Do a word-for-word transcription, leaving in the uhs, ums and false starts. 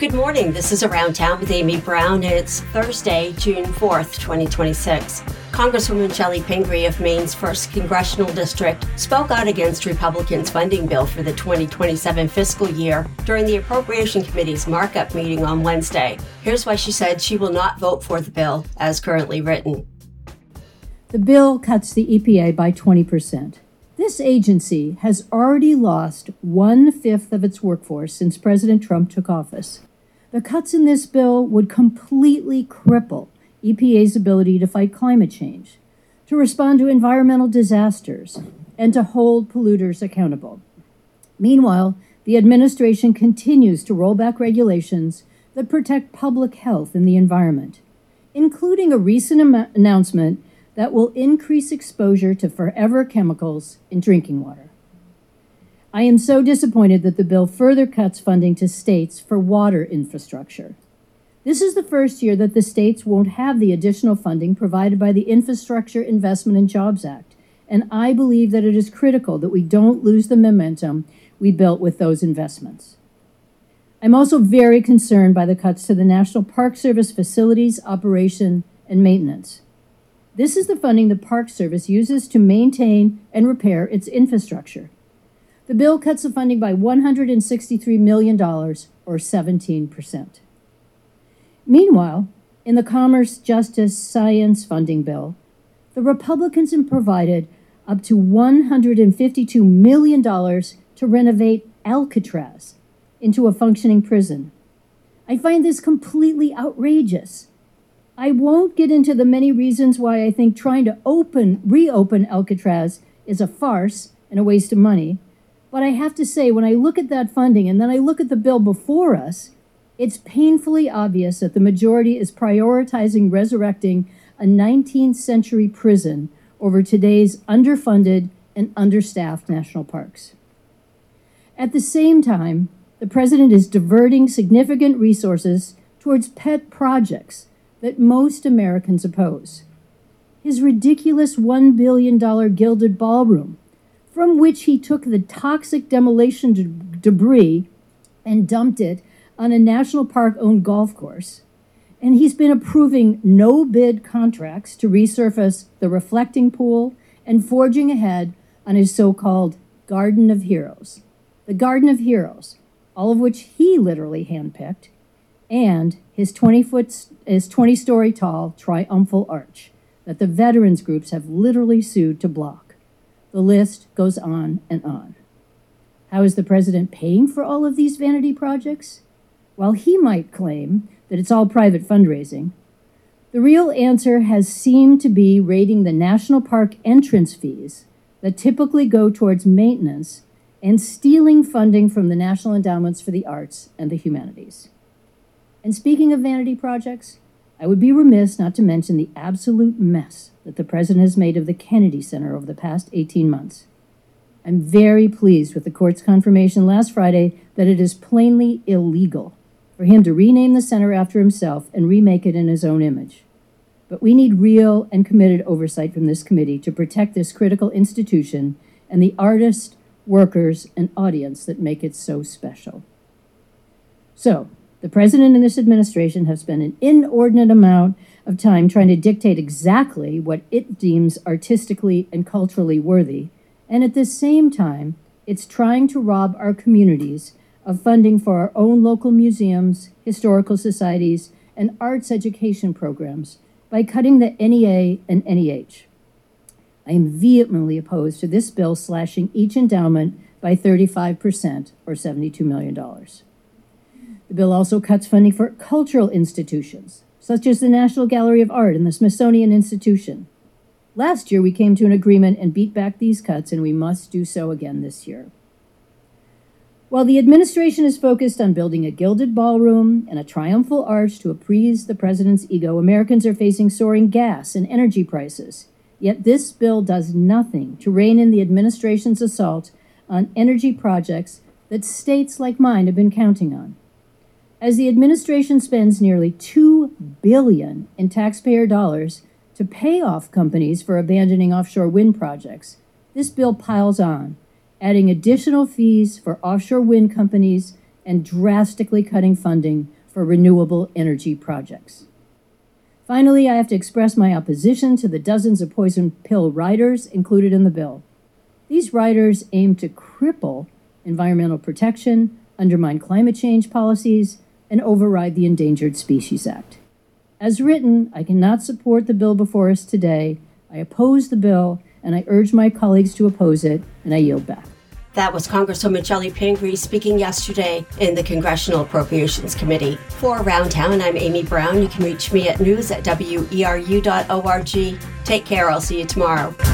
Good morning. This is Around Town with Amy Brown. It's Thursday, June fourth, twenty twenty-six. Congresswoman Shelley Pingree of Maine's first Congressional District spoke out against Republicans' funding bill for the twenty twenty-seven fiscal year during the Appropriation Committee's markup meeting on Wednesday. Here's why she said she will not vote for the bill as currently written. The bill cuts the E P A by twenty percent. This agency has already lost one-fifth of its workforce since President Trump took office. The cuts in this bill would completely cripple E P A's ability to fight climate change, to respond to environmental disasters, and to hold polluters accountable. Meanwhile, the administration continues to roll back regulations that protect public health and the environment, including a recent am- announcement that will increase exposure to forever chemicals in drinking water. I am so disappointed that the bill further cuts funding to states for water infrastructure. This is the first year that the states won't have the additional funding provided by the Infrastructure Investment and Jobs Act, and I believe that it is critical that we don't lose the momentum we built with those investments. I'm also very concerned by the cuts to the National Park Service facilities, operation, and maintenance. This is the funding the Park Service uses to maintain and repair its infrastructure. The bill cuts the funding by one hundred sixty-three million dollars, or seventeen percent. Meanwhile, in the Commerce, Justice, Science funding bill, the Republicans have provided up to one hundred fifty-two million dollars to renovate Alcatraz into a functioning prison. I find this completely outrageous. I won't get into the many reasons why I think trying to open, reopen Alcatraz is a farce and a waste of money. But I have to say, when I look at that funding and then I look at the bill before us, it's painfully obvious that the majority is prioritizing resurrecting a nineteenth century prison over today's underfunded and understaffed national parks. At the same time, the president is diverting significant resources towards pet projects that most Americans oppose. His ridiculous one billion dollars gilded ballroom, from which he took the toxic demolition de- debris and dumped it on a national park-owned golf course. And he's been approving no-bid contracts to resurface the reflecting pool and forging ahead on his so-called Garden of Heroes. The Garden of Heroes, all of which he literally handpicked, and his twenty-foot, his twenty-story tall triumphal arch that the veterans groups have literally sued to block. The list goes on and on. How is the president paying for all of these vanity projects? While he might claim that it's all private fundraising, the real answer has seemed to be raiding the national park entrance fees that typically go towards maintenance and stealing funding from the National Endowments for the Arts and the Humanities. And speaking of vanity projects, I would be remiss not to mention the absolute mess that the president has made of the Kennedy Center over the past eighteen months. I'm very pleased with the court's confirmation last Friday that it is plainly illegal for him to rename the center after himself and remake it in his own image. But we need real and committed oversight from this committee to protect this critical institution and the artists, workers, and audience that make it so special. So, the president and this administration have spent an inordinate amount of time trying to dictate exactly what it deems artistically and culturally worthy, and at the same time, it's trying to rob our communities of funding for our own local museums, historical societies, and arts education programs by cutting the N E A and N E H. I am vehemently opposed to this bill slashing each endowment by thirty-five percent, or seventy-two million dollars. The bill also cuts funding for cultural institutions, such as the National Gallery of Art and the Smithsonian Institution. Last year, we came to an agreement and beat back these cuts, and we must do so again this year. While the administration is focused on building a gilded ballroom and a triumphal arch to appease the president's ego, Americans are facing soaring gas and energy prices. Yet this bill does nothing to rein in the administration's assault on energy projects that states like mine have been counting on. As the administration spends nearly two billion dollars in taxpayer dollars to pay off companies for abandoning offshore wind projects, this bill piles on, adding additional fees for offshore wind companies and drastically cutting funding for renewable energy projects. Finally, I have to express my opposition to the dozens of poison pill riders included in the bill. These riders aim to cripple environmental protection, undermine climate change policies, and override the Endangered Species Act. As written, I cannot support the bill before us today. I oppose the bill, and I urge my colleagues to oppose it, and I yield back. That was Congresswoman Chellie Pingree speaking yesterday in the Congressional Appropriations Committee. For Around Town, I'm Amy Brown. You can reach me at news at W E R U dot org. Take care. I'll see you tomorrow.